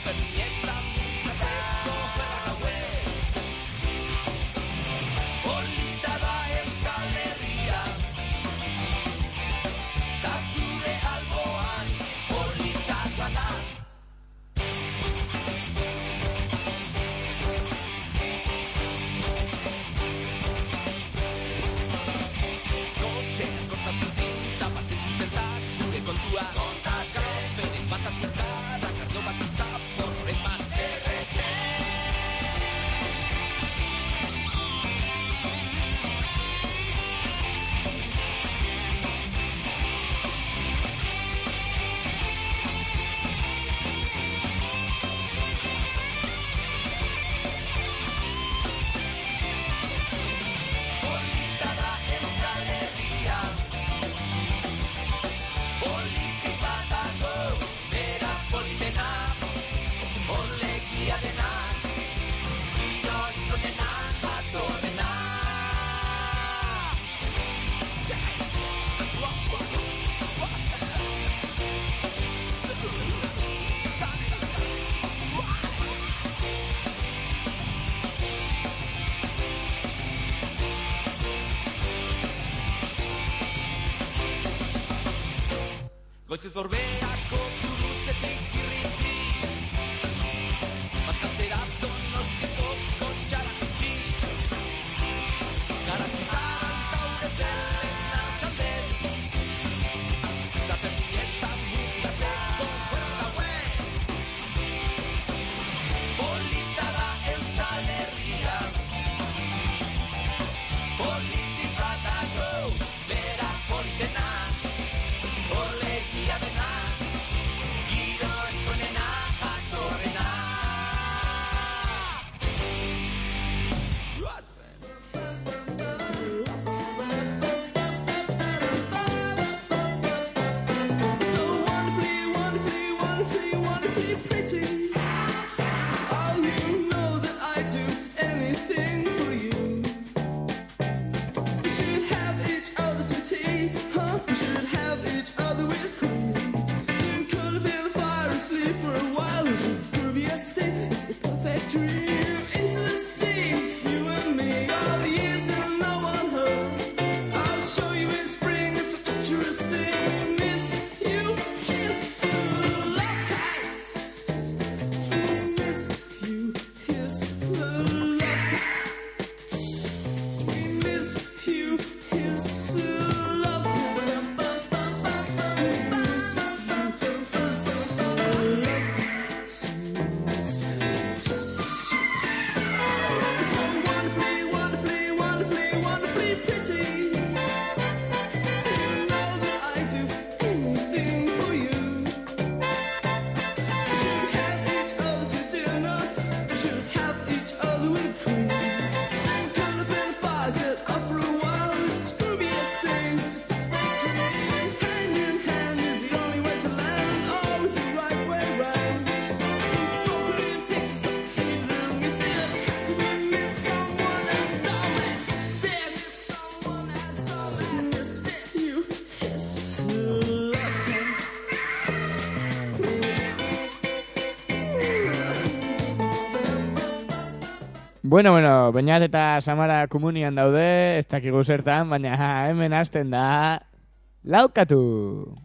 Goiz orbeako gurutetik irrintzi, bakatera Donostiko kotxarak itxi, garatzen zaran taude zerren arratxaldez, zazen dinetan bukatzeko guerra gauez. Polita da Euskal Herria, politika dago, bera politena. Bueno, Beñat eta Samara komunian daude, ez dakigu zertan, baina hemen hasten da laukatu!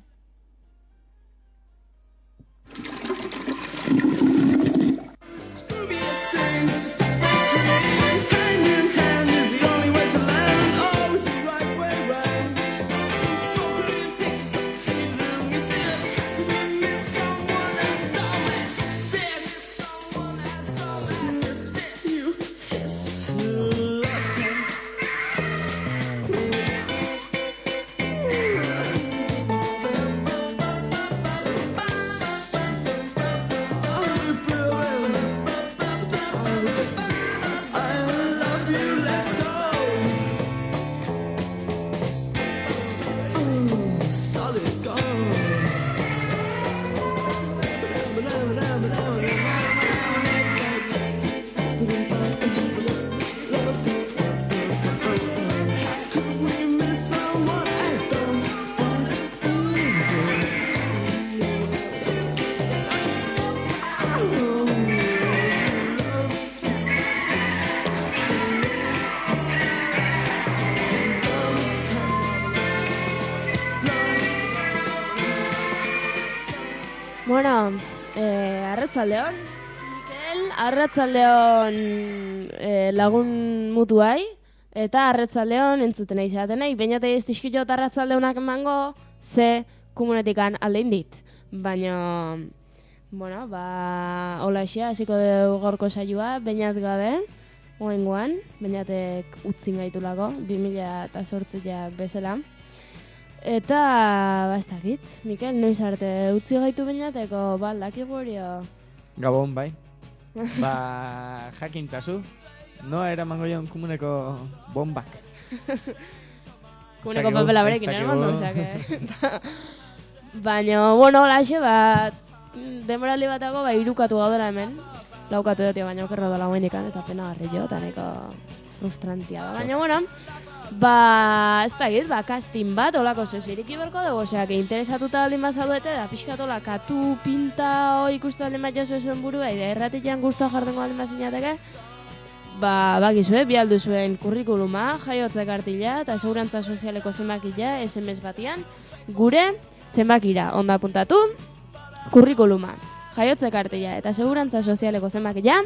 Bueno, arratzaldeon, Mikel, arratzaldeon lagun mutuai, eta arratzaldeon entzuten izatenei, bainate ez tixkilot arratzaldeunak emango, ze komunetikan aldein dit. Baina, bueno, hola esia, hasiko dugu gaurko saioa, bainat gabe, oengoan, bainatek utzin gaitulako, 2008ak bezala. Eta, ez dakit, Mikel, noiz arte utzi gaitu bainateko, dakigu hori o? Gabon, bai. Jakintazu. Noa eramango joan komuneko bombak. Komuneko papela berekin eramango, osake. Baina, bueno, laxe, denboraldi batago, irukatu gaudela hemen. Laukatu dut, baina okerro dela guendikan, eta pena garri jo, eta neko frustrantia da. Baina, bueno, ez dakit, casting bat, olako zoziriki berko dugu, osea, interesatuta aldin bat zaudete, da pixkatola katu, pinta, ikustu aldin bat jasue zuen burua, ida erratitean guztua jardengo aldin bat zinateke, bakizue, bi aldu zuen kurrikuluma, jaiotze kartila, eta segurantza sozialeko zenbakila, SMS batian, gure zenbakira, onda apuntatu, kurrikuluma, jaiotze kartila, eta segurantza sozialeko zenbakila,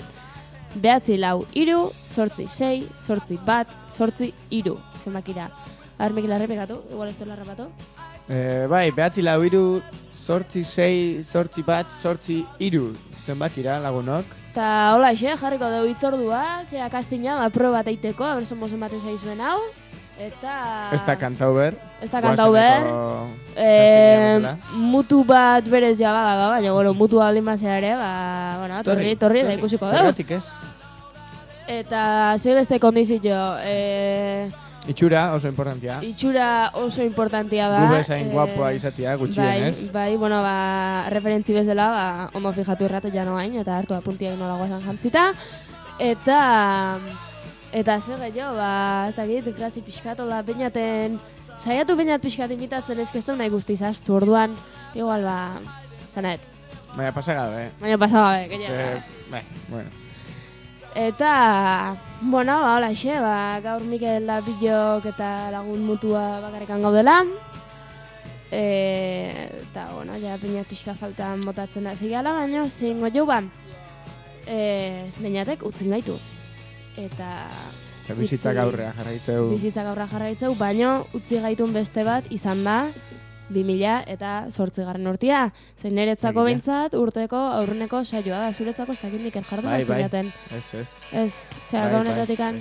9-4-6-8-1-8-3 zenbakira. Mikela errepikatu, igual ez dela errepatu. Bai, 9-4-6-8-1-8-3 zenbakira lagunok. Eta hola jarriko dugu itzordua, zera kastina da proba bat eiteko, haber somos ematen zaizuen hau. Eta... Ez da kantauber. Mutu bat berez jabadaga, baina gero mutu aldin bazea ere, torri da ikusiko dugu. Zergatik ez. Eta zei beste kondizio, itxura oso importantia. Itxura oso importantia da. Gu bezain guapoa izatea, gutxienez. Bai, bueno, referentzi bezala, ondo fijatu irratu jano hain, eta hartu apuntiak nola guazan jantzita. Eta zer gehiago, ez dakit, grazi pixkatola, bainaten, saiatu bainat pixkat imitatzen ezkezten nahi guzti izaztu, orduan, igual, zanaet. Baina pasagabe, Baina pasagabe, gehiago. Bueno. Eta, bueno, hola xe, gaur Mikel Lapillok eta lagun mutua bakarrikan gaudela. Eta, bueno, ja bainat pixka faltan botatzen hasi gala, baina zingo jau bainatek utzin gaitu. Eta bizitzak aurrea jarraitzeu. Baina utzi gaitun beste bat izan da 2008 urtea. Zein niretzako behintzat urteko aurreneko saioa da. Zuretzako ez dakit Mikel jardun batzen jaten. Ez, zera gaunetatikan.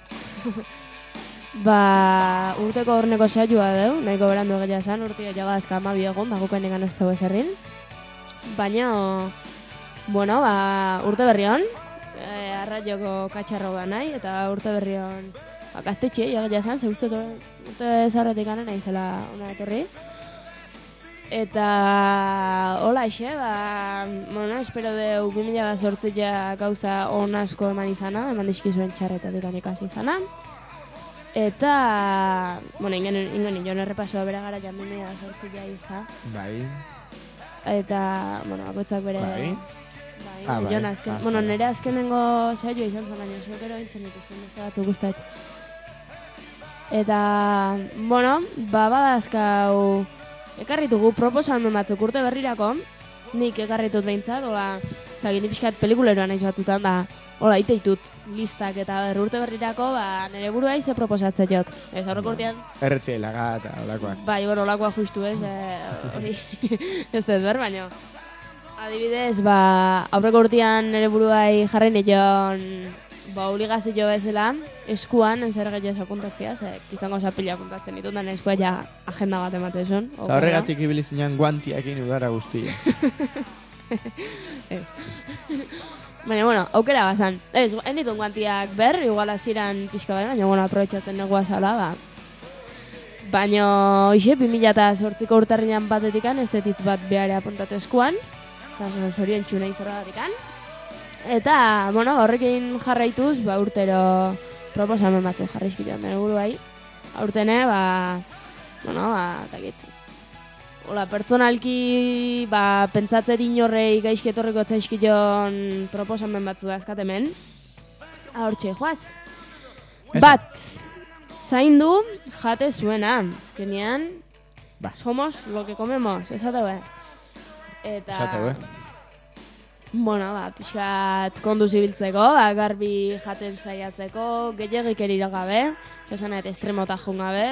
Urteko aurreneko saioa deu, nahiko berandu egia esan, urtea jagazka 12 egon, dagokoen egan ez dugu ezerrin. Baina, bueno, urte berri hon. Arraioko katxarro da nahi, eta urte berri hon gaztetxe, egia esan, ze urte zarretik gana nahi zela ona etorri. Eta hola exe, espero deu 2008 gauza on asko eman izana, eman dizkizuen txarretatik ikasi izana. Eta, ingen joan errepasoa bera gara jan 2008 izan. Bai. Eta, bakoitzak bere... Bai. Jon azken, nire azkenengo saioa izan zen, baina zokero hintzen dituzten beste batzuk guztat. Eta, badazkau ekarritugu proposamen batzuk urte berrirako, nik ekarritut behintzat, zagin pixkat pelikuleroan naiz batzutan da, iteitut listak eta urte berrirako, nire burua ize proposatzen jot. Ez aurreko urtean... Erretxe laga eta olakoak. Bai, olakoa justu ez, hori ez dut ber, baina... Adibidez, aurreko urtean nire buruai jarri nion obligazio bezala, eskuan, zer gehiago apuntatzea, izango zapila apuntatzen ditut, da eskua ja agenda bat ematen zuen. Eta horregatik ibili zinean guantiakin udara guztia. Ez. Baina, aukera bazan. Ez, ditun guantiak ber, igual hasieran pixka baina, aprobetxatzen negua zala, Baina, 2008ko urtarrian batetikan, ez detitz bat behare apuntatu eskuan, eta zorien txuna izorragatikan. Eta, horrekin jarraituz, urtero proposamen batzuk jarrizkilean dene buruai. Aurtene, takit. Pertsonalki, pentsatzen inorrei gaizketorreko zaizkilean proposamen batzu dazkatemen. Hortxe, joaz. Bat, zaindu jate zuena. Ezkenean, somos lo que comemos, esate behar. Eta... Esateu, Bueno, pixkat konduz ibiltzeko, garbi jaten saiatzeko, gehiagik erira gabe, esan estremota jun gabe,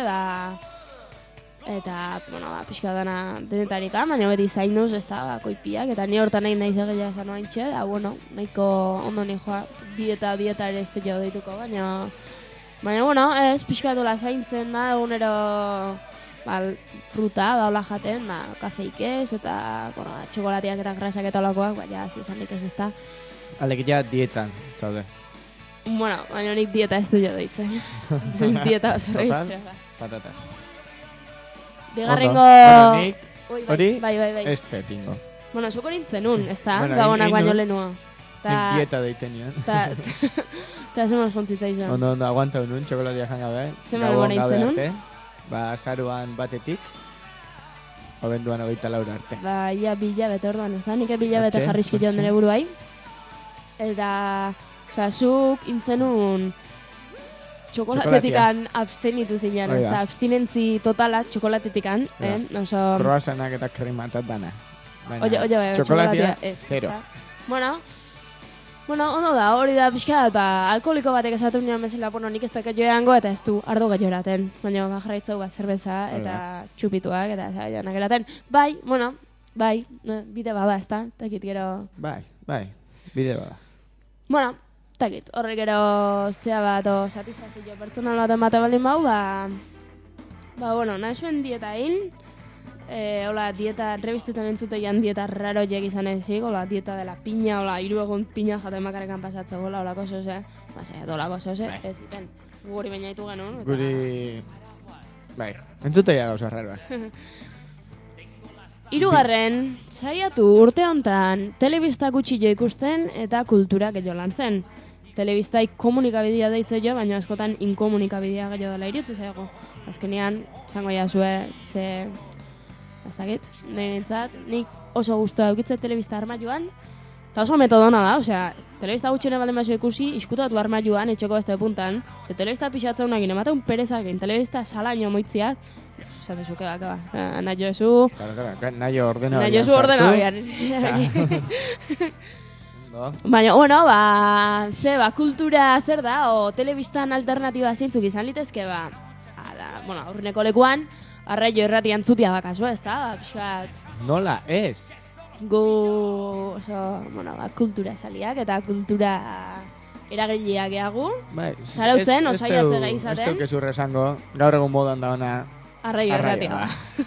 eta, bueno, pixka dana denetarikan, baina beti zainuz, ez da, koipiak, eta ni hortan nahi nahi segila esan oaintxe, da, bueno, nahiko ondo nijoa, dieta ere ez jo deituko, baina, bueno, ez, pixkatula zaintzen da, egunero, fruta, daula jaten, kafeik ez, eta, bueno, txokolatiak eta grasak eta olakoak, baina, zesanik ez da. Alegia dietan, zaude. Bueno, baina nik dieta ez du jo deitzen. Dieta oso registrea da. Patatas. Bigarrengo... Bueno, nik, hori, Bai. este tingo. Bueno, zuko nintzen un, ez da? Bueno, Gabonak baino lehenua. Nik dieta deitzen nion. Eta zeman jontzitza izan. Ondo, aguanta unun, txokolatia janga be. Zeman egon nintzen un? Zaruan batetik, obenduan 24 arte. Ia bilabete orduan, ez da? Nik bilabete jarrizkit joan dene buruai. Eta, zuk intzenun txokolatetikan abstenitu zinean, ez da? Abstinentzi totala txokolatetikan, oso... Croissanak eta krematat dana. Oye, txokolatia, zero. Bueno, ondo da, hori da pixka eta alkoholiko batek esatu nian bezala, bueno, nik ez dakit joango eta ez du ardo gaioraten. Baina, jarraitzau zerbeza eta txupituak eta janak eraten. Bai, bide bada, ez da? Takit gero... Bai, bide bada. Bueno, takit, horrek gero zea bat o satisfazio pertsonal bat emate baldin bau, bueno, nahi zuen dieta hil, hola, dieta, revistetan entzutean dieta raro jeg izan ezik, hola, dieta de la piña, hola, 3 egun piña jaten makarekan pasatzeko, hola, holako zose, holako zose, ez iten, guri baina ditu genuen. Guri, entzuteia gauza raroak. 3. Saiatu urte hontan telebista gutxi jo ikusten eta kultura gehiago lantzen. Telebistai komunikabidea deitze jo, baina askotan inkomunikabidea gehiago dela irutze zaigo. Azkenean, zango jasue, ez dakit, nik oso guztua eukitze telebista armailuan, eta oso metodona da, osea, telebista gutxene baldin baso ikusi, iskutatu armailuan, etxeko beste puntan, telebista pixatza unakin, ematen perezak, telebista salaino moitziak, zate zuke baka, nahi jozu... Nahi ordenabarian. Baina, bueno, kultura zer da, o telebistan alternatiba zintzuk izan litezke, aurreneko lekuan, arraio irratian zutia bakazu, ez da? Nola, ez? Kultura zaliak eta kultura eragileak eagu. Zarautzen, osaiatze gai izaten. Ez dukezur esango, gaur egun modan da ona arraio irratia.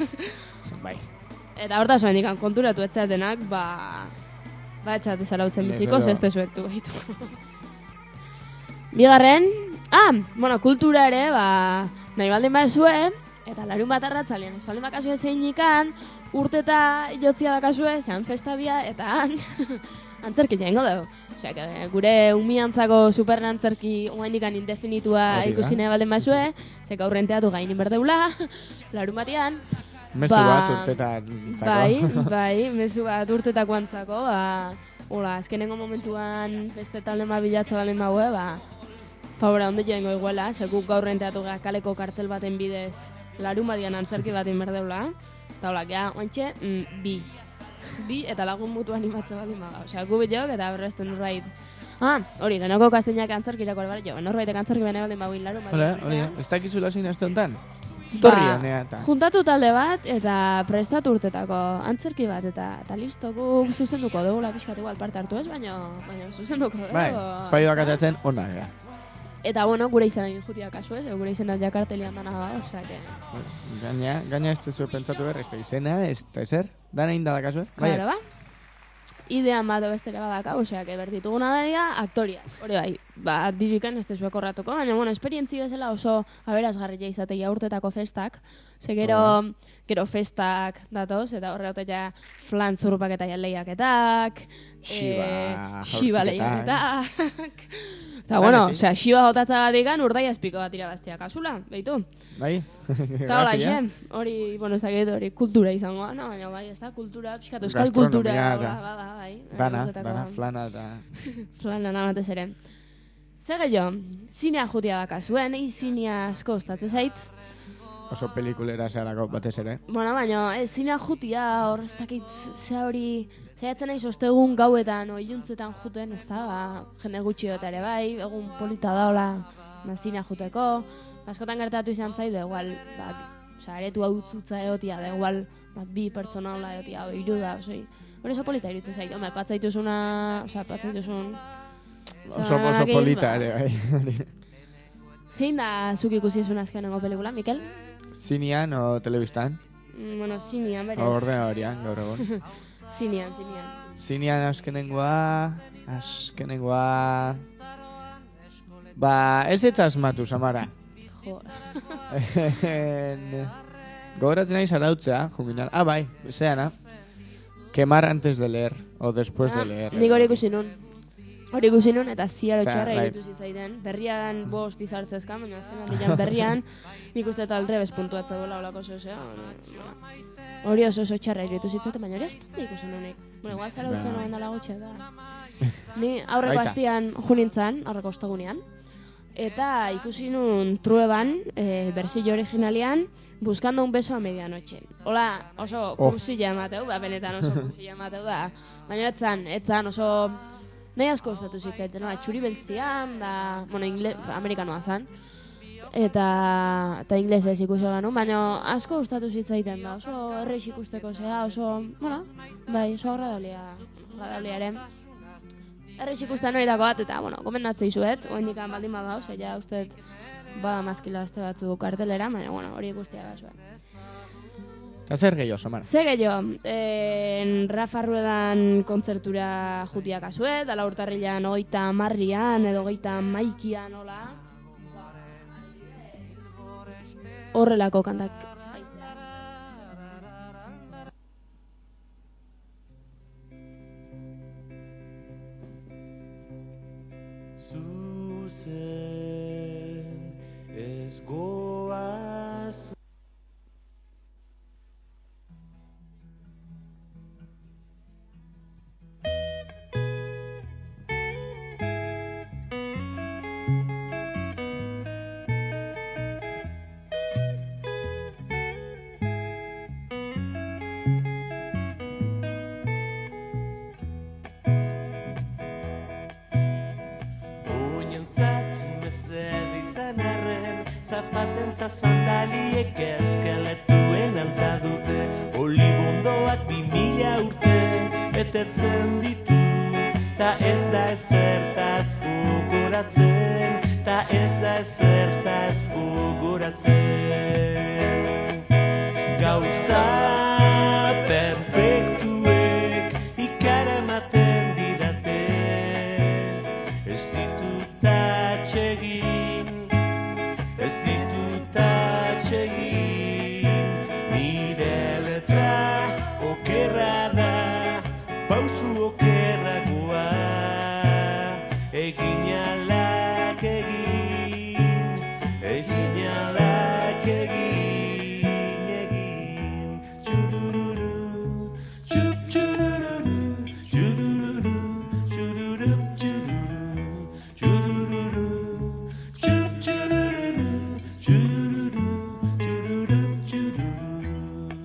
Eta horta zuen dikan konturatu etzatenak, etxate zarautzen biziko, zeste zuetu gaitu. Bigarren, kultura ere, nahi baldin bazue, eta larun bat arratzalean, ez baldin bakazue zeinikan, urteta jotzia dakazue, zean festadia, eta antzerki jaingo dugu. Osea, gure umiantzako superantzerki oainikan indefinitua ikusine baldin bazue, zeka aurrenteatu gainin berdeula, larun batean. Mezu bat urtetan zako. Bai, mezu bat urtetako antzako, azkenengo momentuan beste talde bilatza baldin baue, favora ondo joango iguela, guk gaur renteatu kaleko kartel baten bidez larun badian antzerki baten berdeula, eta hola, oantxe, bi eta lagun mutu animatze baldin baga. Osea, gu bilok eta berrezten norbait. Hori, lehenoko kasteinak antzerkirako albar jo, norbaitek antzerki bene baldin baguin larun badian. Hori, ez dakizula zein aste honetan? Torri honea eta. Juntatu talde bat eta prestatu urtetako antzerki bat eta listo, gu zuzenduko dugu, pixkat igual parte hartu ez, baina zuzenduko dugu. Bai, faioak atatzen hona gara. Eta bueno, gure izan egin jutia kasu ez, gure izena jakartelian dana da, osea que... Gaina ez tezu pentsatu behar, ez da izena, ez da ezer, dana indada kasu ez? Claro, idean bat bestera badaka, osea que berdituguna daia, aktoria. Hori bai, dirikan ez tezueko ratuko, baina bueno, esperientzi bezala oso aberazgarria izateia urtetako festak, ze gero festak datoz, eta horre ja flan zurrupak eta lehiaketak, Shiba lehiaketak... Eta, bueno, osea, Shiba jotatzagatik urdai azpiko bat irabaztia kasula, behitu. Bai? Eta hola, hori, bueno, ez dakit hori kultura izango, no? Baina bai, ez da, kultura, pixkat, euskal kultura. Gastronomia, bai. Dana, flana eta... Flana namatez ere. Zer gehiago, zinea jutia dakazuen, zinea asko ostatze zait. oso pelikulera zeharako batez ere. Bueno, baina ezina jutia, hor ez dakit, ze hori, zaiatzen naiz ostegun gauetan, iluntzetan juten, ez da, ba, jende gutxi dut ere bai, egun polita daola, zina juteko, askotan gertatu izan zaidu, igual, ba, aretu hau utzutza egotia, da igual, ba, bi pertsona hola egotia, hiru da, osoi, hori oso polita iruditzen zaitu, patzaituzuna, patzaituzun, Oso polita ere, bai. Zein da zuk ikusi izun azkenengo pelikula, Mikel? Zinean o telebistan? Bueno, zinean, berez. Ordenadorian, gaur egun. Zinean. Zinean azkenengoa... Ba, ez asmatu, Samara. Jo. Gogoratzen nahi zarautzea, juminal. Ah, bai, zeana. Quemar antes de leer, o después de leer. Nik hori ikusi nun. Hori ikusi nun, eta ziaro txarra bai. irutu zitzaiten. Berrian bost izartzezkan, baina azkenan dilan berrian, nik uste eta aldrebez puntuatzen gola olako zozea. Hori oso txarra irutu zitzaiten, baina hori esponde ikusi nunik. Bueno, igual zarautzen noen dala gutxe da. Ni aurreko Baita. hastian junintzan, aurreko ostegunean, eta ikusi nun Trueban, bersio originalian, Buscando un beso a medianoche. Hola, oso kursilla emateu, benetan oso kursilla emateu da. Baina etzan oso... Nahi asko gustatu zitzaiten, txuri beltzian, da... Bueno, amerikanoa zan. Eta inglesez ikusi ganu, baina asko gustatu zitzaiten da. Oso errex ikusteko zea, oso... Bueno, bai, oso agradabliaren. Errex ikusten hori dako bat, eta, bueno, gomendatzei zuet, oendikan baldin badao, ja usteet bada mazkila beste batzu kartelera, baina, bueno, hori ikustia da zuen. Eta zer gehiago, Samara? Ze gehiago, Rafa Ruedan kontzertura jutiak azuet, ala urtarrilan 30 edo 32an, hola. Horrelako kantak. Zuzen ez goaz mesede izan arren, zapatentza sandaliek eskeletuen altza dute, olibondoak 2000 urte betetzen ditu, ta ez da ezertaz gogoratzen, ta ez da ezertaz gogoratzen. Gauza perfektuek ikaramaten didate, ez ditut atsegin, nire letra okerra da, pausu okerragoa, egin alak egin, txurururu, txup txurururu, txurururu, txururu, txururu, txurururu, txup txurururu, txurururu, txururu, txururu.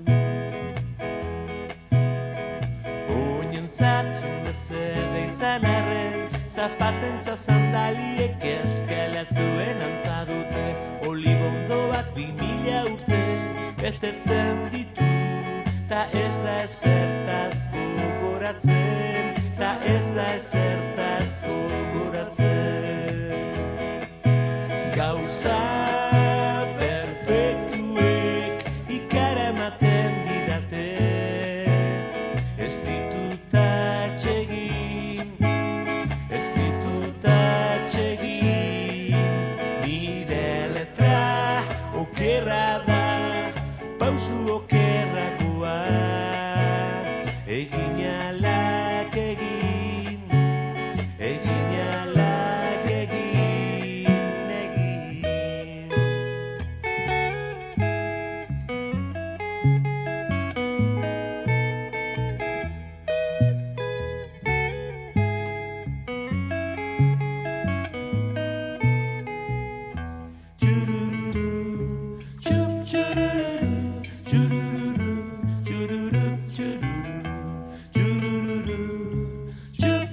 Oinentzat mesede izan arren, zapatentza sandaliek eskeletuen antza dute, olibondoak 2000 urte betetzen ditu, ta ez da ezertaz gogoratzen, ta ez da ezertaz gogoratzen. Gauza perfektuek ikaramaten didate, ez ditut atsegin, nire letra okerra da, pausu okerragoa, egin alak egin, egin.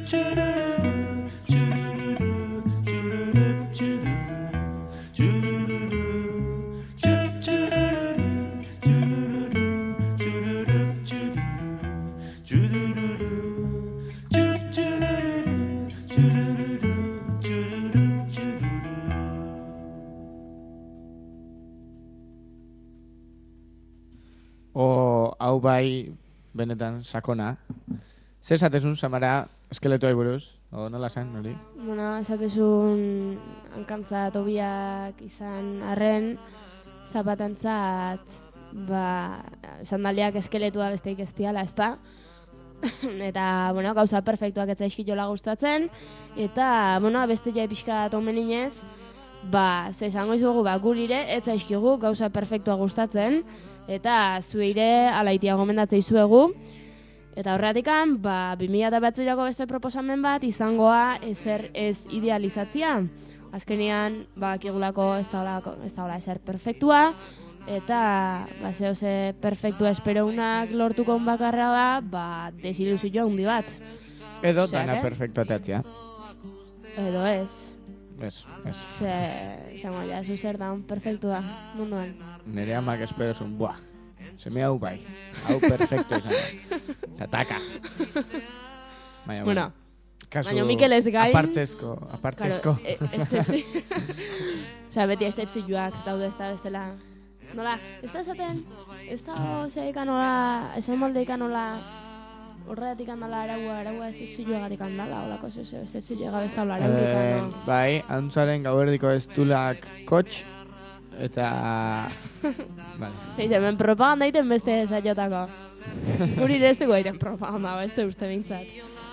Hau bai, benetan, sakona. Zer esatezun, Samara, eskeletoai buruz? Nola zen, hori? Bueno, esatezun hankantza tobiak izan arren, zapatantzat, sandaliak eskeletua besteik ez diala, ez da? Eta, bueno, gauza perfektuak ez zaizkitola gustatzen, eta, bueno, beste jai pixka tomeninez, ze esango izugu, gurire, ez zaizkigu gauza perfektua gustatzen, eta zueire alaitia gomendatzei zuegu, eta horretikan, 2008ko beste proposamen bat izangoa ezer ez idealizatzia. Azkenean, bakigulako ez daola ezer perfektua, eta zehose perfektua esperounak lortuko bakarra da, desilusio handi bat. Edo dana perfektua teatzia. Edo ez. Ez. Zango, zu zer daun perfektua munduan. Nere amak espero zuen, seme hau bai, hau perfecto izan. Tataka. Bueno, kasu baina Mikel ez gain... Apartezko. Claro, estepsi. Beti estepsioak daude ez da bestela. Nola, ez da esaten, ez da zeikan nola, esan moldeikan nola, horretik handala araua estepsioagatik handala, holako estepsioa gabe ez da araurik. Bai, antzaren gauerdiko ez dulak kotx, eta... Hemen propaganda iten beste saiotako. Guri ez dugu egiten propaganda, beste uste bintzat.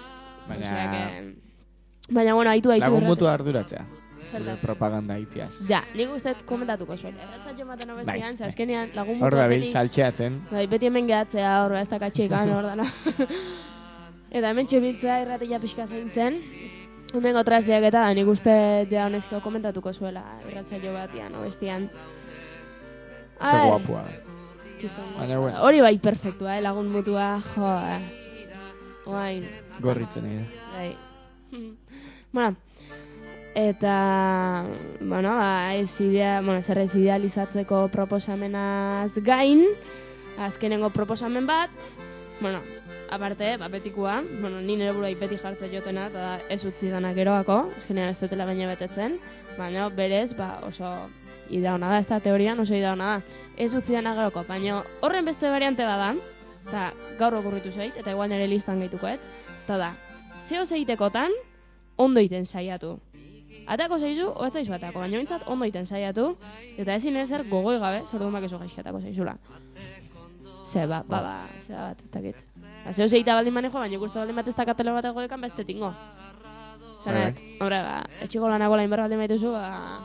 Baina, bueno, haitu. Lagun mutu arduratzea. Gure propaganda itiaz. Ja, nik uste komentatuko zuen. Erratzatxo maten obestian, azkenean lagun mutu... Hor da bil, saltxeatzen. Beti hemen gehatzea, hor ez da katxekan, hor dana. Eta hemen txebiltzea irratia pixka zaintzen. Hemen gotrazdeak eta nik uste ja honezko komentatuko zuela. Erratzatxo batian, obestian. Ze guapua. Hori bai perfektua, lagun mutua, jo, Oain. Gorritzen egin. Bueno, eta, bueno, zer ez idealizatzeko proposamenaz gain, azkenengo proposamen bat, bueno, aparte, betikoa, ni nire burua beti jartzen jotena, eta ez utzi dana geroako, azkenean ez dutela baina betetzen, baina berez, oso idea hona da, ez da teorian oso idea hona da, ez utzi dana geroako, baina horren beste variante bada, eta gaur okurritu zait, eta igual nire listan gehitukoet, eta da, zeo zeitekotan, ondo iten saiatu. Atako zaizu, o ez zaizu atako, baina bintzat ondo iten saiatu, eta ezin ezer gogoi gabe, zorduan bakezu gaizkiatako zaizula. Bat, ez dakit. Zeo zeita baldin manejo, baina ikustu baldin bat ez dakatele bat egoekan, beste tingo. Zanet, hombre, etxiko lanago lain berra baldin baituzu,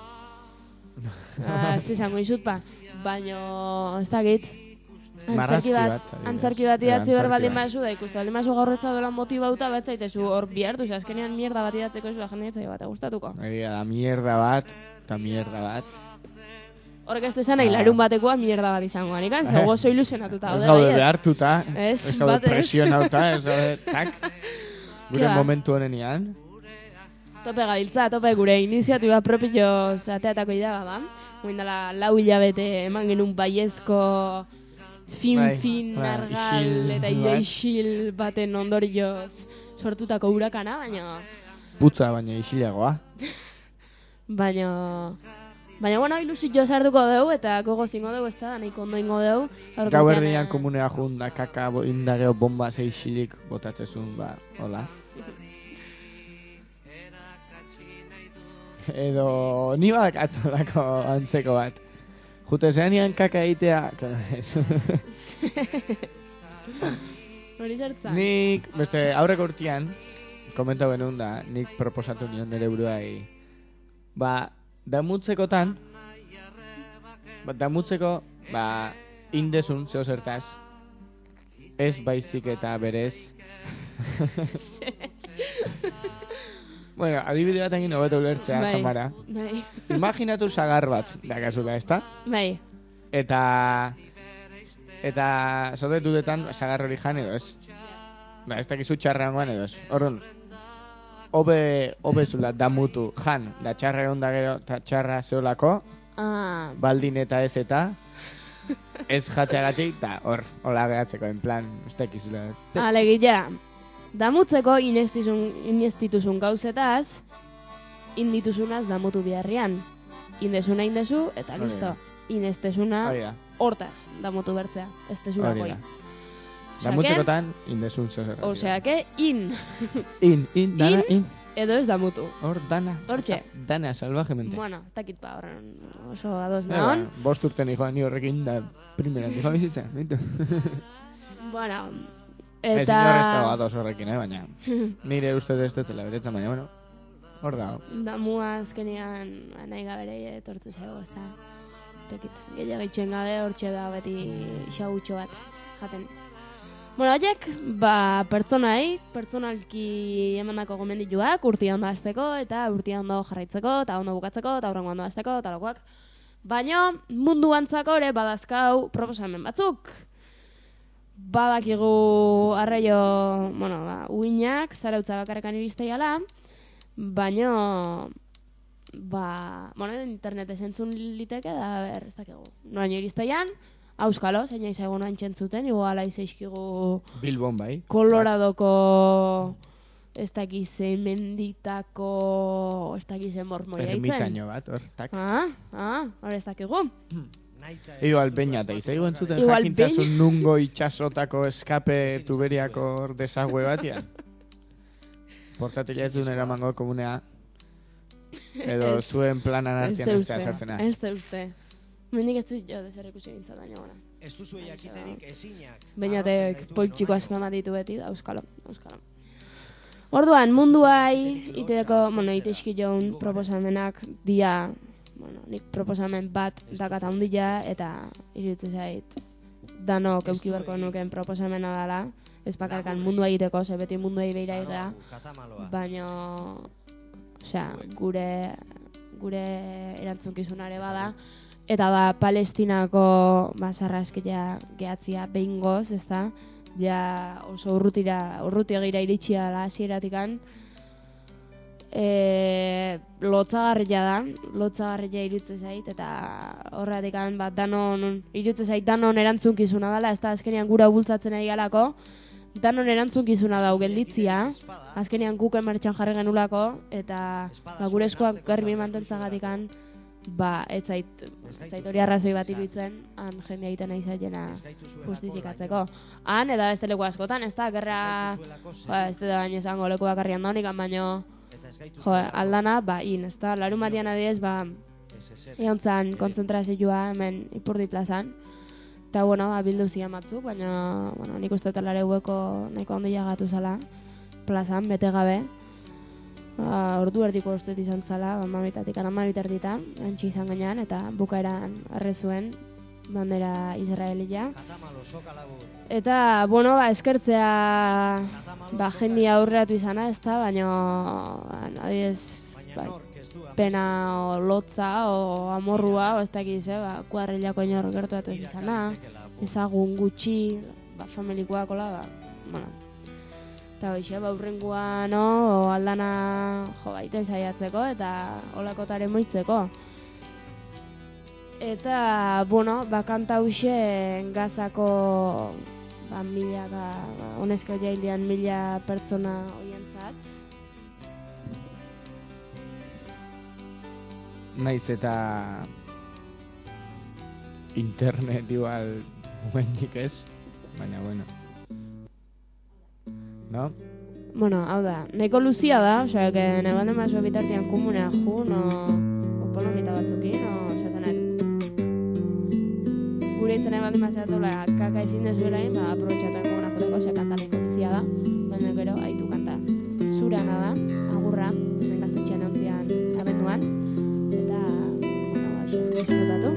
zizango izut, baina ez dakit. Antzarki bat idatzi behar baldin bazu, da ikustu baldin bazu gaurretza dola motibauta bat zaitezu hor bihartu, azkenean mierda bat idatzeko izu jende ditzai bat gustatuko. Da mierda bat, eta mierda bat. Horrek ez du esan nahi larun batekoa mierda bat izangoan, ikan? Zego oso ilusionatuta. Ez gaude behartuta, ez gaude presionauta, ez gaude tak, gure momentu honenian. Tope gabiltza, tope gure iniziatiba propioz ateatako idea da. Guindala 4 hilabete eman genuen baiezko fin argal eta isil baten ondorioz sortutako hurakana, baina... Putza, baina isilagoa. Baina, bueno, ilusio sartuko dugu eta gogo zingo dugu, ez da, nahiko ondo ingo dugu. Gauerdian komunea junda, kaka indageo bomba isilik botatzezun, hola. Edo, ni bakatzolako antzeko bat. Jute zenean kaka egitea... Hori zertzan? Nik, beste, aurreko urtean, komentau benun da, nik proposatu nion nire buruai. Damutzekotan, indezun, zeo zertaz, ez baizik eta berez. Bueno, adibide bat egin hobeto ulertzea, Samara. Bai. Imaginatu sagar bat, dakazula, ezta? Bai. Eta zaude dudetan sagar hori jan edo ez. Ez dakizu txarrangoan edo ez. Horren, hobe zula damutu, jan, da txarra egon da gero, ta txarra zeolako, Ah, baldin eta ez eta, ez jateagatik, da hola gehatzeko, en plan, ez dakizula. alegia, damutzeko inestituzun gauzetaz, indituzunaz damutu biharrian. Indezuna indezu, eta Hori listo. da. Inestezuna Hori da, hortaz damutu bertzea. Ez hori tezunakoi. da. Damutzekotan, indezun zer. Osea que, in, Dana, edo ez damutu. hor, dana. Hortxe. Dana, salvajemente. Bueno, takit pa horren oso ados Bai, nahon. bost urten joan ni horrekin, da primeran dijo bizitza. Bueno, Ez inor ez dago eta ados horrekin, baina nire uste ez dutela beretzen, baina, bueno, hor dago. damua azkenean nahi gabere etortze zego, ez da. Tekit, gehiago itxuen gabe hortxe da beti xagutxo bat jaten. Bueno, horiek, pertsonalki emandako gomendituak, urtia ondo hasteko, eta urtia ondo jarraitzeko, eta ondo bukatzeko, eta hurrengo ondo hasteko, eta lokoak. Baina, mundu antzako ere badazkau proposamen batzuk. Badakigu arraio, uinak, zarautza bakarrekan iristeiala, baina, internetez entzun liteke, da, ez dakigu. Noaino iristeian, auskalo, zein aizago noain txentzuten, igual aizaizkigu Bilbon bai. Koloradoko, ez dakize menditako, ez dakize mormoia itzen. Ermitaño bat, hor, tak. Hor ez dakigu. Igual beina eta izaigu entzuten Igual jakintzasun nungo itxasotako eskape tuberiako hor desagüe batian. Portatila ez duen eramango komunea. Edo Ez. zuen planan artean ez da sartzena. Ez da uste. Mendik ez dut jo dezer ikusi gintzat baina gora. Ez duzu jakiterik ezinak. Bainatek poltsiko asko ematitu beti da, euskalo. Orduan, munduai, itezki joan proposamenak dia, nik proposamen bat dakat handia eta iruditzen zait danok euki beharko nuken proposamena dela, ez bakarkan mundua egiteko, ze beti munduei beira igea, baina, gure erantzunkizunare bada, eta da Palestinako sarraskila gehatzia behingoz, ezta? Ja oso urrutiagira iritsia da hasieratikan. Lotzagarria iruditzen zait, eta horretikan iruditzen zait danon erantzunkizuna dela, ez da azkenean gura bultzatzen ari galako, danon erantzunkizuna dau gelditzia, azkenean guk emartxan jarri genulako, eta gure eskuak garbi mantentzagatikan, ez zait hori arrazoi bat iruditzen, han jendea egiten nahi zaitena justifikatzeko. Han, eta beste leku askotan, ez da, gerra, ez da baino esango leku bakarrian daunikan, baino, aldana, ez da, larun batian adiez, egon zan kontzentrazioa hemen Ipurdi plazan, eta, bildu zian batzuk, baina, nik uste talare hueko nahiko ondo jagatu zala, plazan, bete gabe, ordu erdiko ustet izan zala, mamitatik amabiterdita, antxi izan gainean, eta bukaeran arrezuen bandera israelia. Eta, eskertzea jendia aurreatu izana, ez da, baina, adiez, pena o lotza o amorrua, o ez dakiz, kuadrilako inor gertuatu ez izana, ezagun gutxi, familikoak, eta hoxe, urrengoa, aldana baiten saiatzeko, eta olakotaren moitzeko. Eta, kanta hoxe Gazako UNESCO jailean 1000 pertsona oientzat. Naiz eta internet igual momentik ez, baina no? Hau da, nahiko luzia da, osea, nahi baldin bazo bitartean komunea jun, o polomita batzukin, gure itzen nahi baldin bazeatola kaka ezin dezuelain, aprobetxatuan komuna joteko, osea, kanta nahiko luzia da, baina gero, haitu kanta zurana da, agurra, hemen gaztetxean egontzian abenduan, eta, disfrutatu.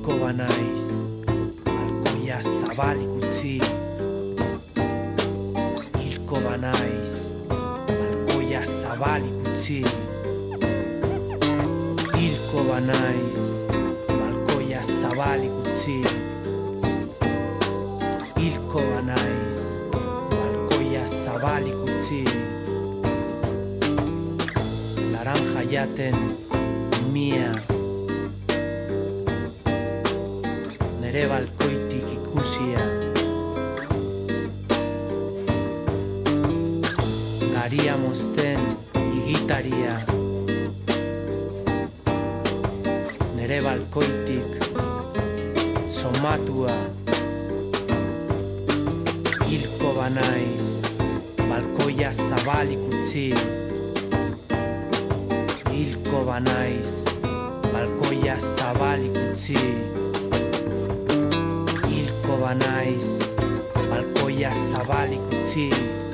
hilko banaiz, balkoia zabalik utzi. Hilko banaiz, balkoia zabalik utzi. Hilko banaiz, balkoia zabalik utzi. Hilko banaiz, balkoia zabalik utzi. Laranja jaten mia, nere balkoitik ikusia. Garia mozten igitaria, nere balkoitik somatua. Hilko banaiz, balkoia zabalik utzi. Hilko banaiz, balkoia zabalik utzi. Hilko banaiz, balkoia zabalik utzi.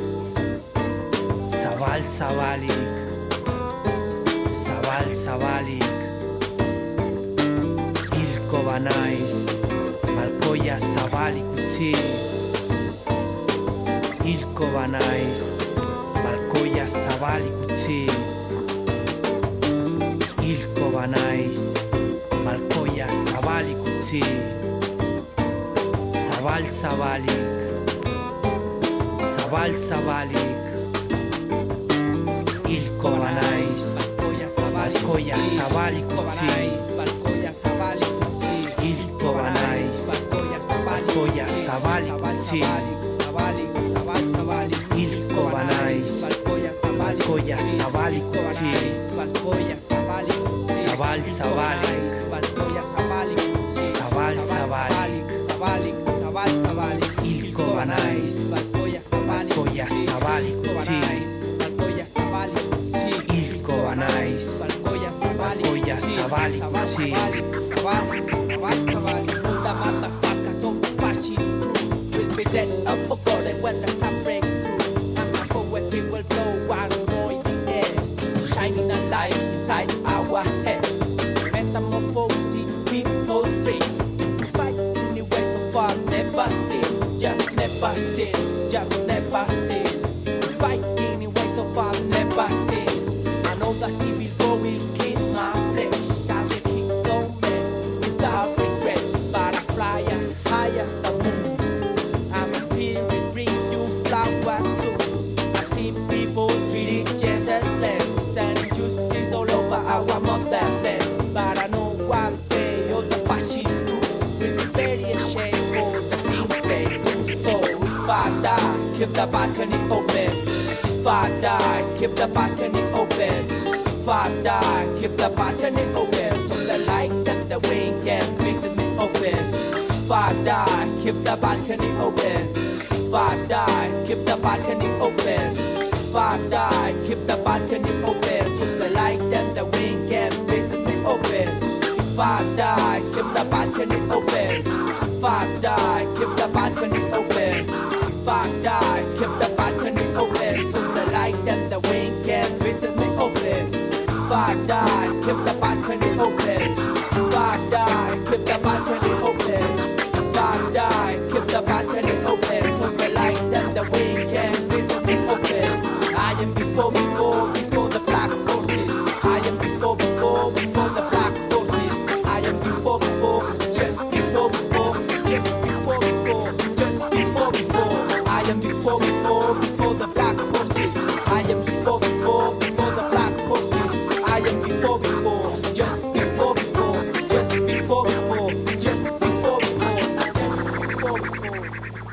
Zabal zabalik, zabal zabalik. Hilko banaiz, balkoia zabalik utzi. Hilko banaiz, balkoia zabalik utzi. Hilko banaiz, balkoia zabalik utzi. Zabal zabalik, zabal zabalik. Hilko banaiz, balkoia zabalik utzi. Hilko banaiz, balkoia zabalik utzi. Hilko banaiz, balkoia zabalik utzi. Zabal zabalik, zabal zabalik. Hilko banaiz, balkoia zabalik utzi. Hilko banaiz, balkoia zabalik utzi. The motherfuckers of fascist crew will be dead and forgotten when the sun breaks through. And my poetry will blow once more in the air, shining a light inside our head. Metamorphosis, people free. Fight in the way so far, never seen, just never seen, just never seen. Fight in the way so far, never seen. I know the civil war will kill my flesh. I will keep on men without regret. But I fly as high as the moon. I'm a spirit, bring you flowers too. I've seen people treated just as less, selling justice all over our motherland. But I know one day all the fascist group will be very ashamed for the things they do. So if I die, keep the balcony open. If I die, keep the balcony open. If I die, keep the balcony open, so the light and the wind can visit me open. If I die, keep the balcony open. If I die, keep the balcony open. If I die, keep the balcony open, so the light and the wind can visit me open. If I die, keep the balcony open. If I die, keep the balcony open. If I die, keep the balcony open, so the light and the wind can visit me open. If I die, keep the balcony open. If I die, keep the balcony open. If I die, keep the balcony open, so the light and the wind can visit me open. I am before the black forces. I am before the black forces. I am before, just before, just before, just before. I am before the black forces. I am before the black forces. I am before, just before, just before, just before, just before.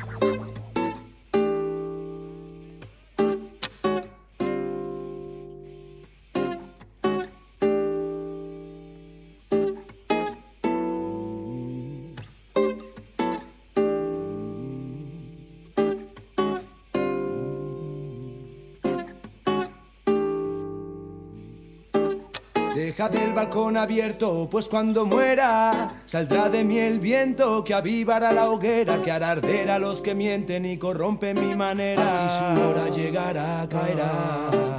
Dejad el balcón abierto, pues cuando muera saldrá de mí el viento que avivará la hoguera, que hará arder a los que mienten y corrompen mi manera. Así su hora llegará, caerá. Cuando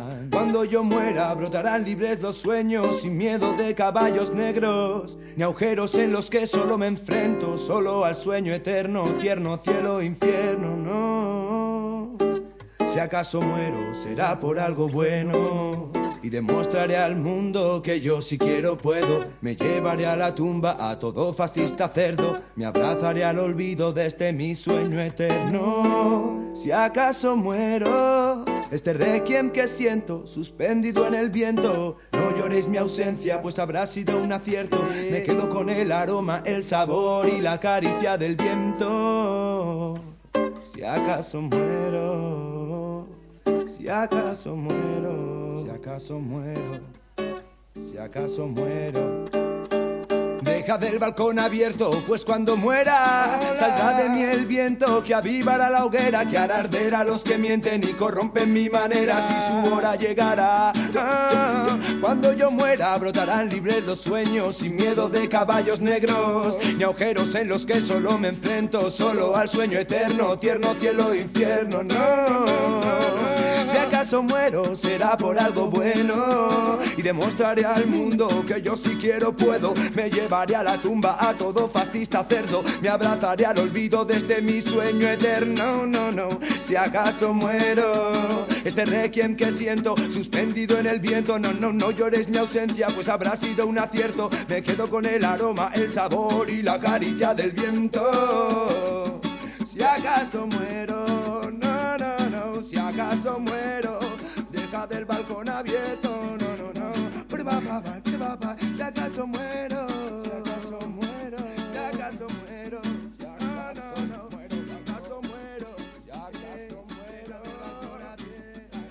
cuando yo muera brotarán libres los sueños sin miedo de caballos negros, ni agujeros en los que solo me enfrento, solo al sueño eterno, tierno cielo, infierno, no. Si acaso muero será por algo bueno y demostraré al mundo que yo si quiero puedo. Me llevaré a la tumba a todo fascista cerdo, me abrazaré al olvido de este mi sueño eterno. Si acaso muero, este requiem que siento suspendido en el viento, no lloréis mi ausencia pues habrá sido un acierto. Me quedo con el aroma, el sabor y la caricia del viento. Si acaso muero, si acaso muero, si acaso muero, si acaso muero. Deja del balcón abierto, pues cuando muera saldrá de mí el viento que avivará la hoguera, que hará arder a los que mienten y corrompen mi manera. Si su hora llegara, cuando yo muera brotarán libres los sueños sin miedo de caballos negros, ni agujeros en los que solo me enfrento, solo al sueño eterno, tierno cielo, infierno, no. Si acaso muero será por algo bueno y demostraré al mundo que yo si quiero puedo. Me llevaré a la tumba a todo fascista cerdo, me abrazaré al olvido de este mi sueño eterno, no, no. Si acaso muero, este requiem que siento suspendido en el viento, no, no, no llores mi ausencia pues habrá sido un acierto. Me quedo con el aroma, el sabor y la caricia del viento. Si acaso muero, no, no, no, si acaso muero, deja del balcón abierto, no, no, no, si acaso muero, si acaso muero, si acaso muero, si acaso no, muero, si acaso muero, si acaso muero, del balcón abierto.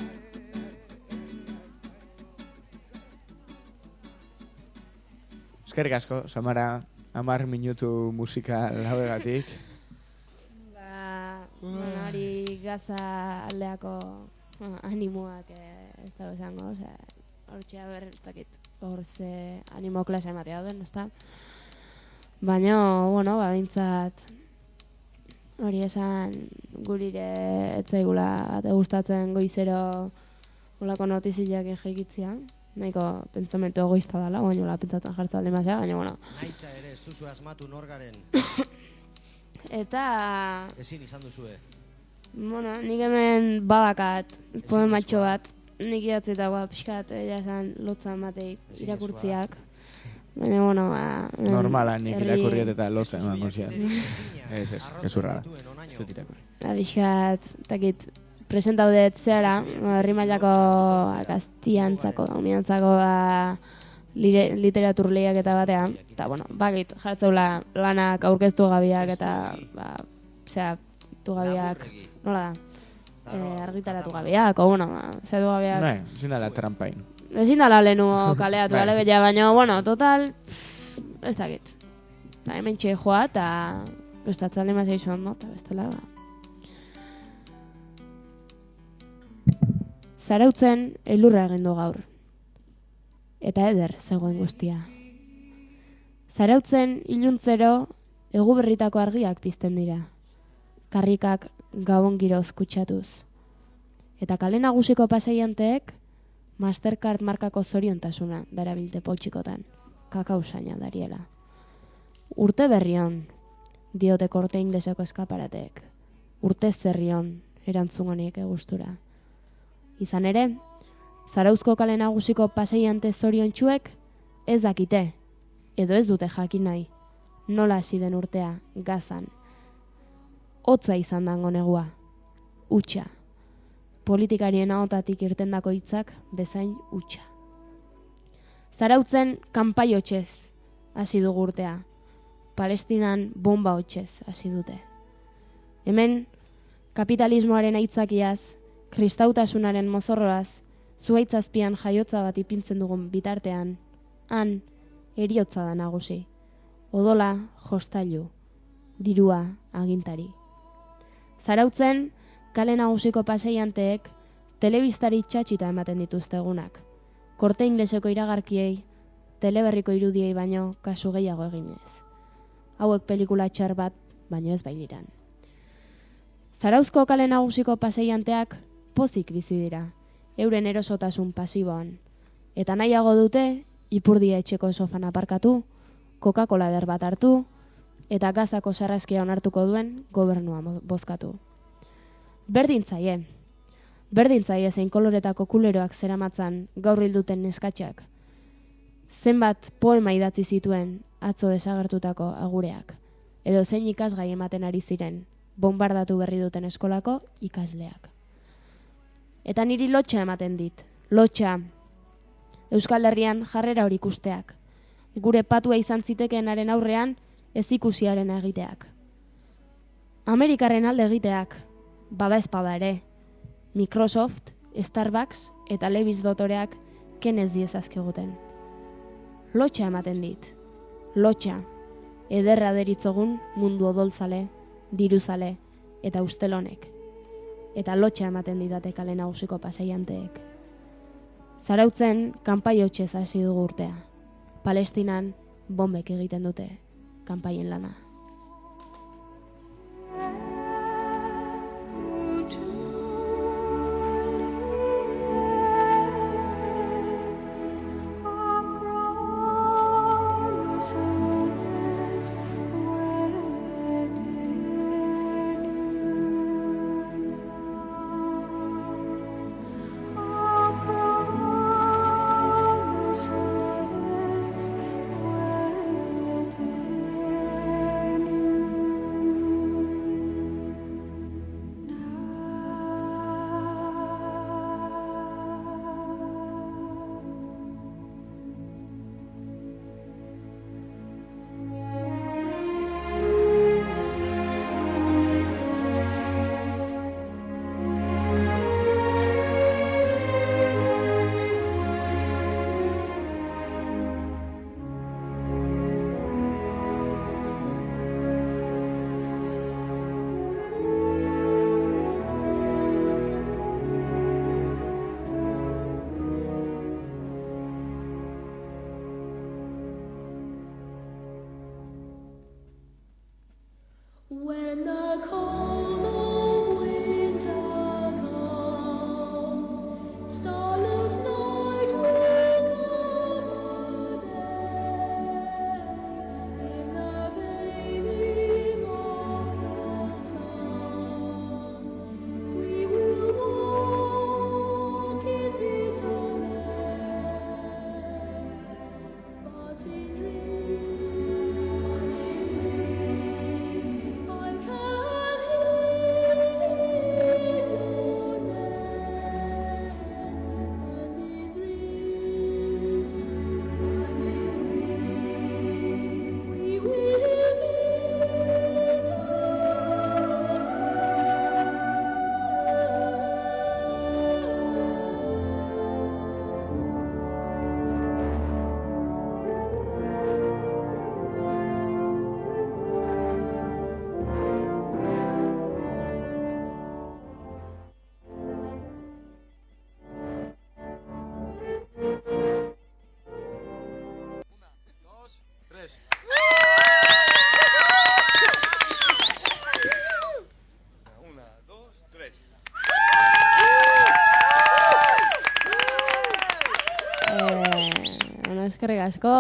Eskerrik asko, Samara, 10 minutu musika lauegatik. Bueno, hori gaza aldeako animoak ez dago esango, hortxea berretakit hor ze animo klase ematea duen, ezta? Baina, bueno, bintzat hori esan gurire etzaigula gustatzen goizero olako notiziak jaikitzia. Nahiko pentsamentu egoista dela, baina hola pentsatzen jartzen demazia, baina, bueno. Naita ere, ez duzu asmatu norgaren. Eta... Ezin izan duzue. Bueno, nik hemen badakat poematxo bat, nik idatzitakoa pixkat, jasan lotzan bateik irakurtziak. Baina, bueno, normala, nik irakurriet eta lotzen emango zian. Ez, gezurra da. Ez dut irakurri. Pixkat, takit, presentaudet zehara, herri mailako gaztiantzako, uniantzako literatur lehiaketa batean, eta, bueno, bakit, jartzeula lanak aurkeztu gabiak eta, gabiak, nola da, argitaratu gabiak, o, bueno, zedu gabiak. Nahi, ezin dala trampain. Ezin dala lehenu kaleatu alegeia, baina, bueno, total, ez dakit. Hemen txe joa, eta gustatzen lima zeizu ondo, eta bestela, Zarautzen elurra egin du gaur. Eta eder zegoen guztia. Zarautzen iluntzero eguberritako argiak pizten dira. Karrikak gabon giroz kutsatuz. Eta kale nagusiko pasaianteek Mastercard markako zoriontasuna darabilte potxikotan. Kakausaina dariela. Urte berrion, diote Korte Ingleseko eskaparateek. Urte zerrion, erantzun honiek egustura. Izan ere, Zarauzko kale nagusiko pasaiante zoriontsuek ez dakite, edo ez dute jakin nahi, nola hasi den urtea, gazan. Hotza izan dango negua, utxa. Politikarien ahotatik irtendako hitzak bezain utxa. Zarautzen kanpai hotxez hasi dugu urtea, Palestinan bomba hotxez hasi dute. Hemen, kapitalismoaren aitzakiaz, kristautasunaren mozorroaz, zuaitzazpian jaiotza bat ipintzen dugun bitartean, han eriotza da nagusi. Odola jostailu, dirua agintari. Zarautzen, kale nagusiko paseianteek telebistari txatxita ematen dituzte egunak. Korte Ingleseko iragarkiei, teleberriko irudiei baino kasu gehiago eginez. Hauek pelikula txar bat, baino ez bailiran. Zarauzko kale nagusiko paseianteak pozik bizi dira. euren erosotasun pasiboan. Eta nahiago dute, ipurdia etxeko sofan aparkatu, Coca-Cola eder bat hartu, eta gazako sarraskia onartuko duen gobernua bozkatu. Berdin zaie zein koloretako kuleroak zeramatzan gaur hilduten neskatxak. Zenbat poema idatzi zituen atzo desagertutako agureak, edo zein ikasgai ematen ari ziren, bombardatu berri duten eskolako ikasleak. Eta niri lotxa ematen dit, lotxa. Euskal Herrian jarrera hori ikusteak, gure patua izan zitekeenaren aurrean ez ikusiaren egiteak. Amerikarren alde egiteak, bada espada ere, Microsoft, Starbucks eta Levi's dotoreak kenez diezazkiguten. Lotxa ematen dit, lotxa, ederra deritzogun mundu odoltzale, diruzale eta ustelonek. Eta lotxa ematen ditate kale nagusiko pasaianteek. Zarautzen kanpaiotxez hasi dugu urtea. Palestinan bombek egiten dute kanpaien lana. When the cold of winter comes, starless night will cover day. In the veiling of the sun, we will walk in bitter rain, but in dreams I can hear your name, and in dreams we will meet Eskerrik asko.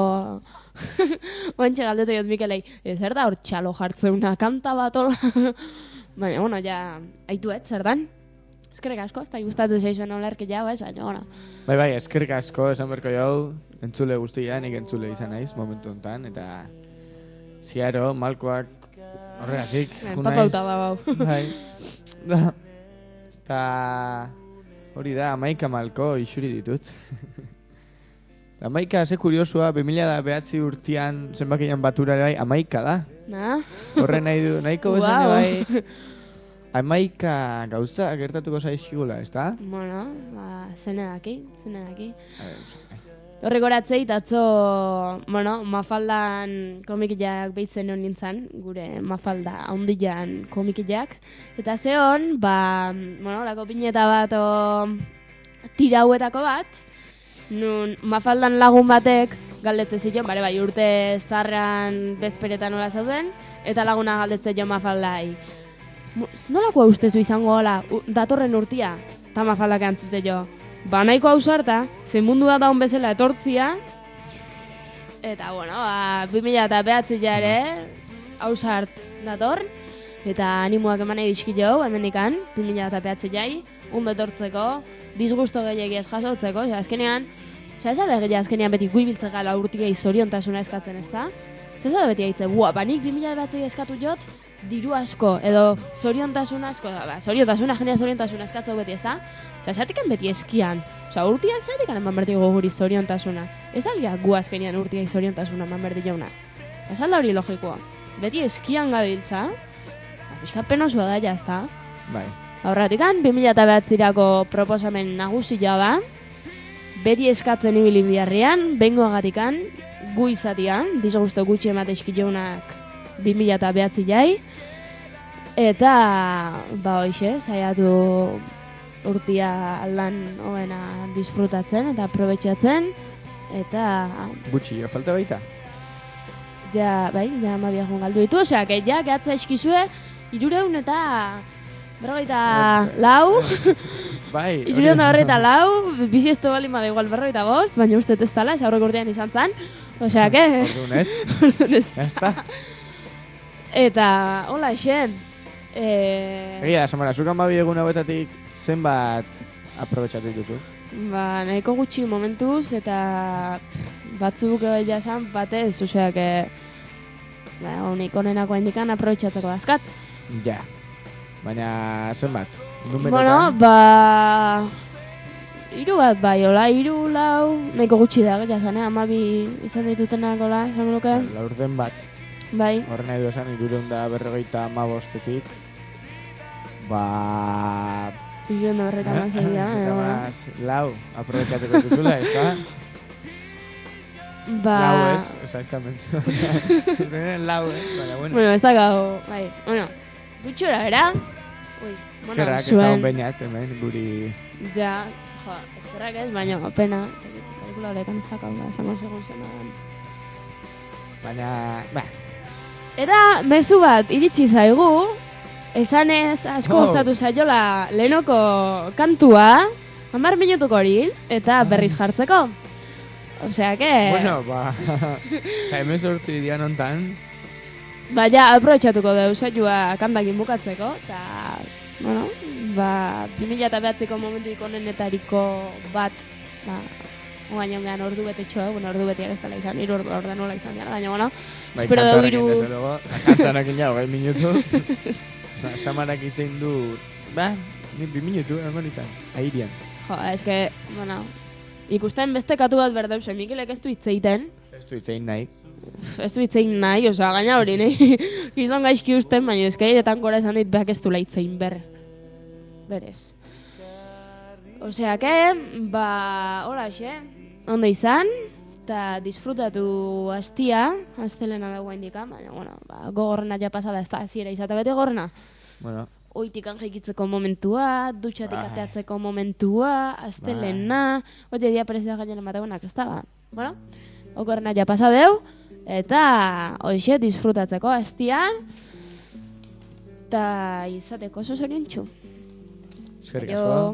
Oantxe galdetu jot Mikelei, zer da hor txalo jartzeuna kanta bat hola? Baina, bueno, ja, haituet, zer dan? Eskerrik asko, ez da gustatzen zaizuen olerki jau, ez, baina, bueno. Bai, eskerrik asko, esan berko jau, entzule guztia, nik entzule izan naiz, momentu honetan, eta ziaro, malkoak horregatik, Papauta da bau. Bai, eta hori da, 11 malko isuri ditut. Amaika, ze kuriosua, 2009 urtean zenbakian batura bai, 11 da. Na? Horre nahi du, nahiko bezane bai, 11 gauza gertatuko zaizkigula, ez da? Bueno, zenedaki. Horrek horatzeit, atzo, bueno, Mafaldan komikilak behitzen hon nintzen, gure Mafalda haundian komikilak. Eta zehon, bueno, lako pineta bat tirauetako bat, nun Mafaldan lagun batek galdetze zion, bai urte zarran bezperetan nola zauden, eta laguna galdetze jo Mafaldai. Nolakoa ustezu izango hola, datorren urtia? tamafalak antzute jo. Ba, nahiko ausarta, ze mundua daun bezala etortzia, eta, bueno, 2009 ere, ausart dator, eta animoak eman nahi dizki jau, hemendikan, 2009 jai, ondo etortzeko, disgusto gehiagi ez jasotzeko, azkenean, esade gehiagia azkenean beti guibiltze gala urtiei zoriontasuna eskatzen, ezta? Esade beti haitze, nik 2009 eskatu jot, diru asko, edo zoriontasuna asko, zoriontasuna, jendea zoriontasuna eskatzeu beti, ezta? Zatikan beti eskian, urtiak zatikan eman bertigo guri zoriontasuna. Ez algia gu azkenean urtiai zoriontasuna eman berdi jauna. Azalda hori logikoa. Beti eskian gabiltza, pixka penosua da, jazta. Bai. Aurratikan, 2009-erako proposamen nagusia da, beti eskatzen ibili biharrian, bengoagatikan, gu izatian, disgusto gutxi emate eskileunak 2009 jai, eta, hoixe, saiatu urtia lan hoena disfrutatzen eta aprobetxatzen, eta... Gutxi jo, falta baita? Ja, bai, ja amabiak galdu ditu, osea, ja, gehatza eskizue, 300 eta... Berrogeita lau, bai, 304, bizi esto bali ma da igual 45, baina uste ez tala, ez aurrek urtean izan zan, osea, que... Orduan ez? Orduan ez. Eta, hola, xen. Egia, Samara, zukan babi egun hauetatik zenbat aprobetxatu dituzu? Ba, nahiko gutxi momentuz, eta batzuk ja esan batez, osea, que... Honik onenako indikan aprobetxatzeko dazkat. Ja. Baina, zenbat? Bueno, ba... 3 bat bai, hola, 3, 4, nahiko gutxi da, jazane, 12 izan ditutenak, hola, esan nuke? Laurden bat. Bai. Horren nahi du esan, 345, ba... 346, lau, aprobetxatuko duzula, ez da? Ba... Lau ez, exactamente. Lau ez, baina bueno. Bueno, ez da gau, bai, bueno, gutxi hora, era? Ui, eskerrak ez da honbeinat, hemen, guri... Ja, jo, eskerrak ez, baina, pena, kalkula horrekan ez da kaula, esango segun zen. Baina, ba... Eta, mezu bat, iritsi zaigu, esanez asko gustatu zaiola lehenoko kantua, 10 minutuko hori, eta berriz jartzeko. Osea, que... Bueno, ba... Eta hemen sortzi dian ontan... Ba, ja, aprobetxatuko deu saioa kantakin bukatzeko, eta, bueno, ba, 2009ko momentu ikonenetariko bat, ba, ongean ordu betetxoa, bueno, ordu betiak ez dela izan, 3 ordu nola izan dira, baina, bueno, espero deu 3... Desde luego, kantarekin jau, 20 minutu, Samarak itzein du, ba, 2 minutu, egon izan, airian. Jo, eske, bueno, ikusten beste katu bat berdeu, Mikelek ez du itzeiten. Ez du itzein nahi. Ez du itzein nahi, oza, gaina hori, nahi, gizon gaizki usten, baina eskairetan gora esan dit behak ez du laitzein berez. Osea, que, ba, hola, xe, ondo izan, eta disfrutatu astia, astelena dagoa indikan, baina, bueno, ba, gogorrena ja pasada, ez da, hasiera izate bete gogorrena. Bueno. Oitikan jaikitzeko momentua, dutxatik ateatzeko momentua, astelena, oite dia prezida gainen emategunak, ez da, ba, bueno, okorrena ja pasadeu, eta hoxe disfrutatzeko astia, eta izateko oso zoriontsu. Eskerrik asko.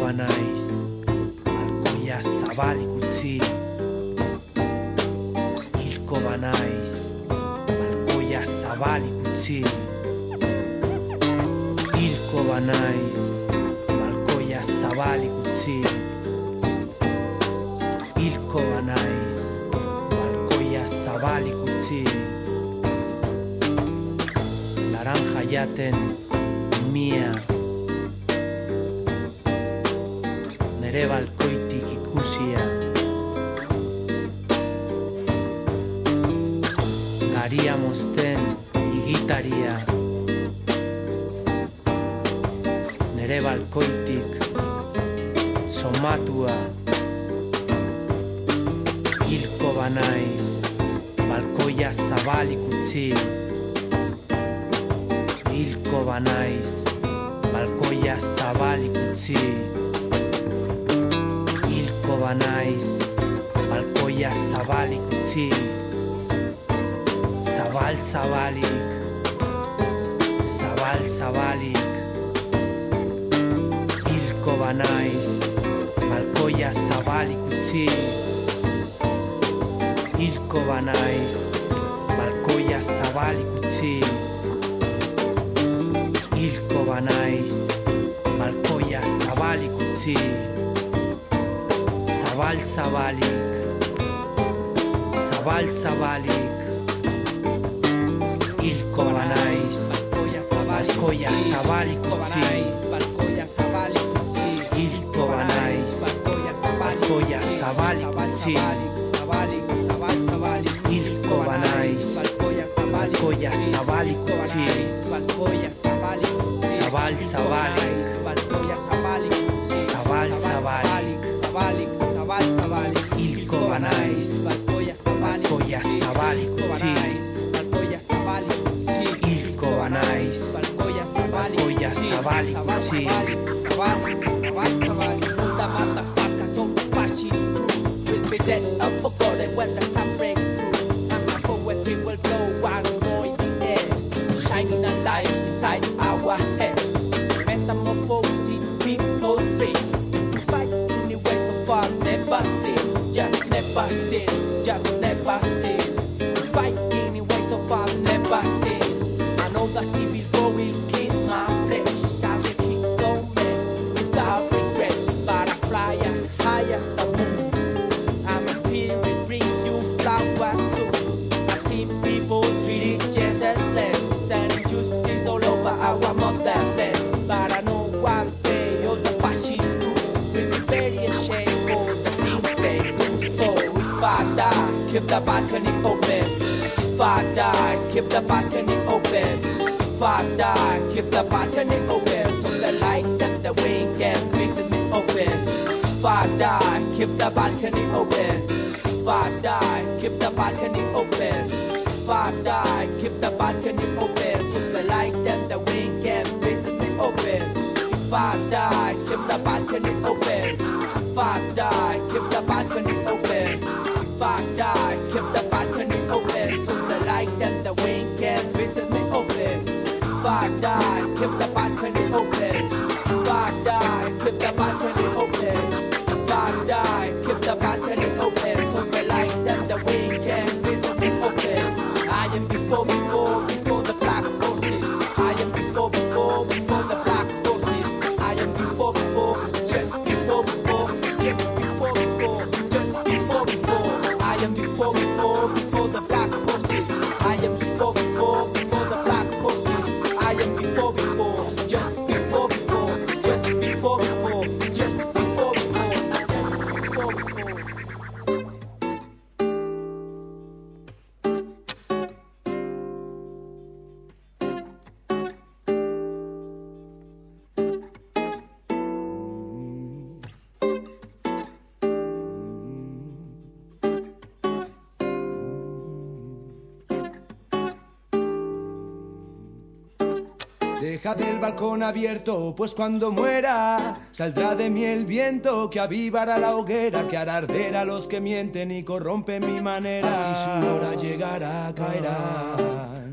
banaiz, balkoia zabalik utzi. Hilko banaiz, balkoia zabalik utzi. Hilko banaiz, balkoia zabalik utzi. Hilko banaiz, balkoia zabalik utzi. Laranja jaten mia, nere balkoitik ikusia. Garia mozten igitaria, nere balkoitik somatua. Hilko banaiz, balkoia zabalik utzi. Hilko banaiz, balkoia zabalik utzi. Hilko banaiz, balkoia zabalik utzi. Zabal-zabalik, zabal-zabalik. Hilko banaiz, balkoia zabalik utzi. Hilko banaiz, balkoia zabalik utzi. Hilko banaiz, balkoia zabalik utzi. Zabal-zabalik, zabal-zabalik. Hilko banaiz, balkoia zabalik utzi. Hilko banaiz, balkoia zabalik utzi. Hilko banaiz, balkoia zabalik utzi. Zabal-zabalik, zabal-zabalik. Hilko banaiz, balkoia zabalik utzi. Hilko banaiz, balkoia zabalik utzi. The motherfuckers on Apache crew will be dead and forgotten when the sun breaks through. And my poetry will blow once more in the air, shining a light inside our head. Metamorphosing people dream, fight in the way so far never seen, just never seen, just never seen. Fight in the way so far never seen. I know the civil war will kill my flesh. I will keep going without regret. But I fly as high as the moon. I'm a spirit, bring you flowers too. I've seen people treated just as less, sending justice all over our motherland. But I know one day all the fascist crew will be very ashamed for the things they do. So if I die, keep the balcony open. If I die, keep the balcony open. If I die, keep the balcony open, so the light and the wind can visit me open. If I die, keep the balcony open. If I die, keep the balcony open. If I die, keep the balcony open, so the light and the wind can visit me open. If I die, keep the balcony open. If I die, keep the balcony open. If I die, keep the balcony open, so the light and the wind can visit me open. If I die, keep the balcony open. If I die, keep the balcony open. If I die, keep the balcony open, so the light and the wind can visit me open. I am before the black forces. I am before the black forces. I am before, just before, just before, just before. I am before the black forces. I am before the black forces. I am before, just before, just before, just before, just before. Deja del balcón abierto, pues cuando muera saldrá de mí el viento que avivará la hoguera, que hará arder a los que mienten y corrompen mi manera. Así su hora llegará, caerán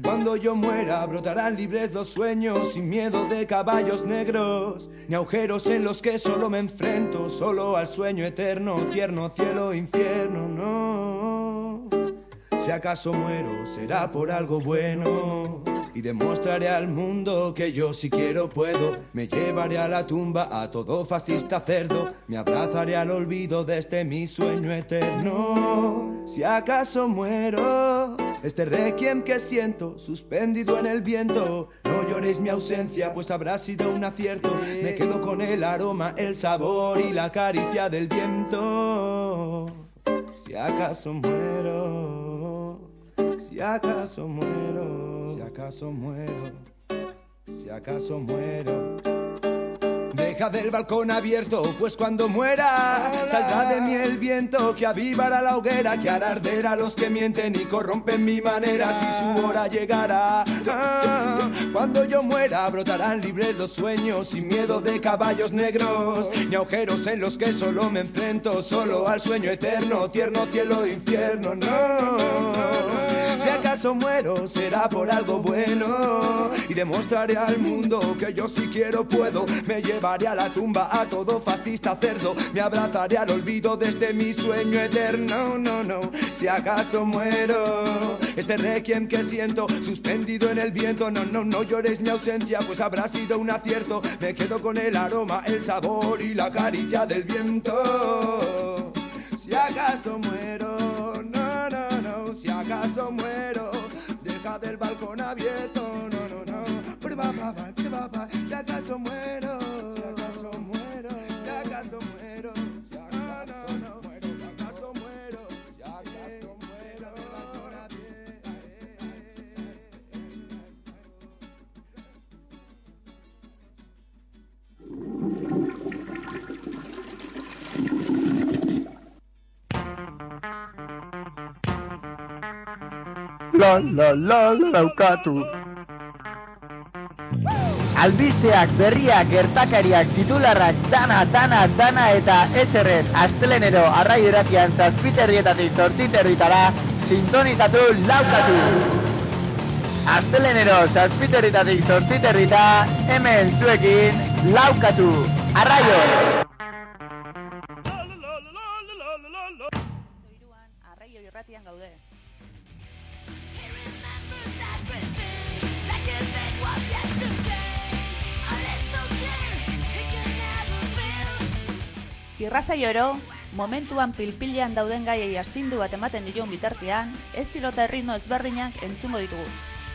Cuando yo muera brotarán libres los sueños, sin miedo de caballos negros, ni agujeros en los que solo me enfrento, solo al sueño eterno, tierno cielo, infierno, no. Si acaso muero será por algo bueno, y demostraré al mundo que yo si quiero puedo. Me llevaré a la tumba a todo fascista cerdo, me abrazaré al olvido de este mi sueño eterno. Si acaso muero, este requiem que siento suspendido en el viento, no llores mi ausencia pues habrá sido un acierto. Me quedo con el aroma, el sabor y la caricia del viento. Si acaso muero, si acaso muero, si acaso muero, si acaso muero. Deja del balcón abierto, pues cuando muera saldrá de mí el viento que avivará la hoguera, que hará arder a los que mienten y corrompen mi manera. Si su hora llegará, cuando yo muera brotarán libres los sueños, sin miedo de caballos negros, ni agujeros en los que solo me enfrento, solo al sueño eterno, tierno cielo, infierno, no. Si acaso muero será por algo bueno, y demostraré al mundo que yo si quiero puedo. Me llevaré a la tumba a todo fascista cerdo, me abrazaré al olvido de este mi sueño eterno, no. Si acaso muero, este requiem que siento suspendido en el viento, no llores mi ausencia pues habrá sido un acierto. Me quedo con el aroma, el sabor y la caricia del viento. Si acaso muero, no, si acaso muero, deja del balcón abierto, no. Si acaso muero, si acaso muero, si acaso muero, si acaso muero, si acaso muero, si acaso muero, del balcón abierto. Laukatu. Albisteak, berriak, gertakariak, titularrak, dana eta eserrez astelenero arraio irratian 7:00 8:00 sintonizatu Laukatu. Astelenero 7:00 8:00 hemen zuekin Laukatu. Arraio! Arraio irratian gaude. Irrasaio oro, momentuan pilpilean dauden gaiei astindu bat ematen diogun bitartean, estilo eta erritmo ezberdinak entzungo ditugu.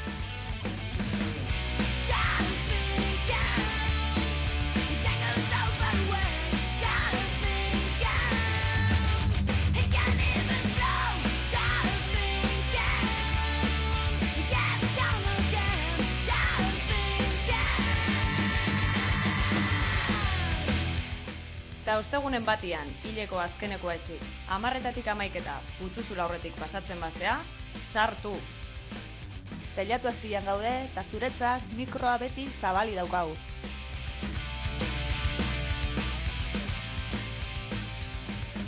Eta ostegunen batian, hileko azkenekoa ezik, 10:00 11:00 putzuzula aurretik pasatzen bazea, sartu! Teilatu azpian gaude, eta zuretzat mikroa beti zabali daukagu.